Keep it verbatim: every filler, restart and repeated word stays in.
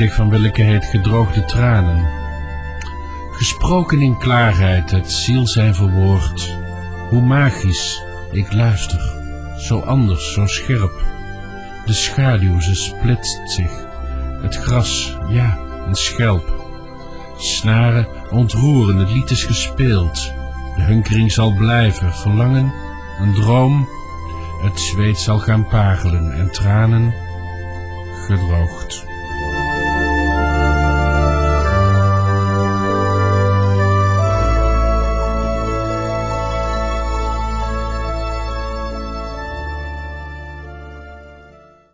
Oneindig van welke heet gedroogde tranen. Gesproken in klaarheid, het ziel zijn verwoord. Hoe magisch, ik luister, zo anders, zo scherp. De schaduw, ze splitst zich. Het gras, ja, een schelp. Snaren ontroeren, het lied is gespeeld. De hunkering zal blijven, verlangen, een droom. Het zweet zal gaan parelen en tranen gedroogd.